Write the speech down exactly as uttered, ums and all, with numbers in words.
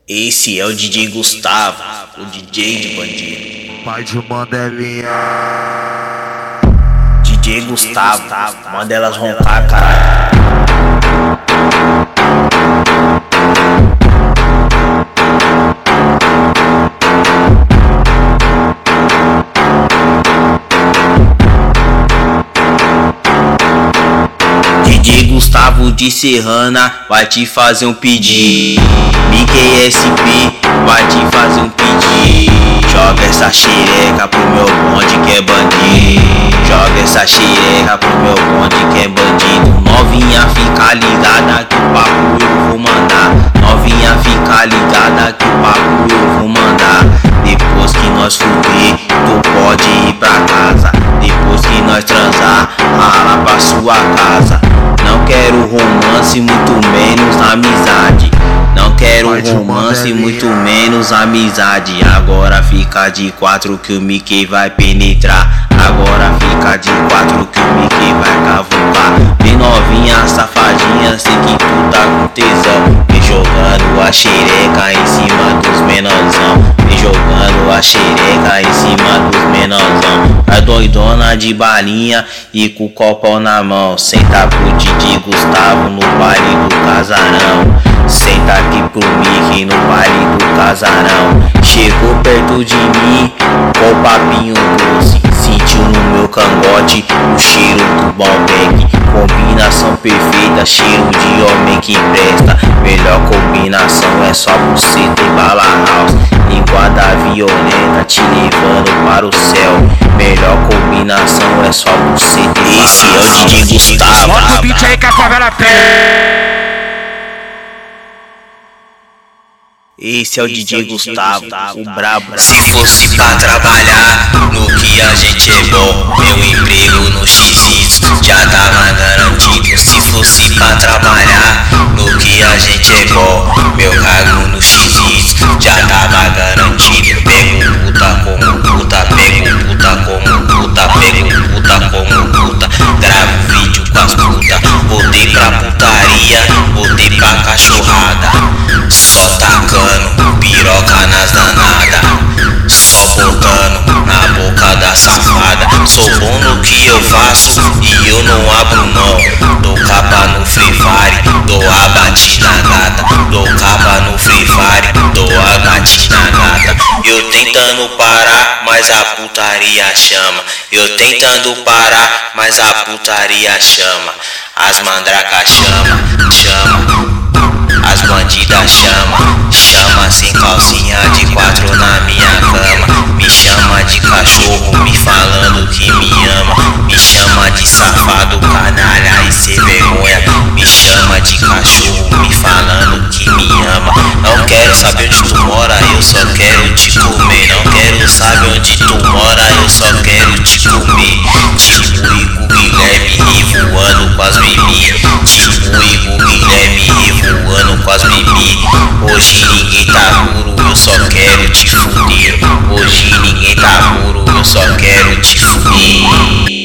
Esse é o D J Gustavo, o D J de bandido. Pai de Mandelinha. D J Gustavo, manda elas roncar, caralho. D J Gustavo de Serrana vai te fazer um pedido. Mickey S P vai te fazer um pedido. Joga essa xereca pro meu bonde que é bandido. Joga essa xereca pro meu bonde que é bandido. Novinha fica ligada que o papo eu vou mandar. Novinha fica ligada que o papo eu vou mandar. Depois que nós fuder, tu pode ir pra casa. Depois que nós transar, rala pra sua casa. Não quero romance, muito menos amizade. Não quero romance, muito menos amizade. Agora fica de quatro que o Mickey vai penetrar. Agora fica de quatro que o Mickey vai cavucar. Vem novinha, safadinha, sei que tu tá com tesão. Vem jogando a xereca em cima dos menorzão. Vem jogando a xereca em cima dos menorzão. Tá doidona de balinha e com o copão na mão. Senta pro D J Gustavo no baile do casarão. Senta aqui pro Mickey no baile do casarão. Chegou perto de mim com o papinho doce. Sentiu no meu cangote o cheiro do Balbec. Combinação perfeita, cheiro de homem que presta. Melhor combinação é só buceta e bala house. Linguada violenta te levando para o céu. Melhor combinação é só buceta e bala house. Esse é o D J Gustavo. Bota o beat aí que a favela tem. Esse é o D J Gustavo, o brabo. Se fosse pra trabalhar no que a gente é bom, meu emprego no X já tava garantido. Se fosse pra trabalhar no que a gente é bom, meu cargo no X já tava garantido. Pego puta como puta, pego puta como puta, pego puta como puta. Gravo vídeo com as putas, voltei pra putaria, voltei pra cachorrada. Só tacando piroca nas danadas, só botando na boca da safada. Sou bom no que eu faço e eu não abro mão. Dou capa no Free Fire, dou a batida gata. Dou capa no Free Fire, dou a batida gata. Eu tentando parar, mas a putaria chama. Eu tentando parar, mas a putaria chama. As mandracas chama, chama. As bandidas chama, chama sem calcinha de quatro na minha cama. Me chama de cachorro, me falando que me ama. Me chama de safado, canalha e sem vergonha. Me chama de cachorro, me falando que me ama. Não quero saber onde tu mora, eu só quero te comer. Não quero saber onde tu mora, eu só quero te comer. Tipo Igor Guilherme voando com as mimi. Tipo Igor Guilherme voando com as mimi. Hoje ninguém tá puro, eu só quero te fuder. Hoje ninguém tá puro, eu só quero te fuder.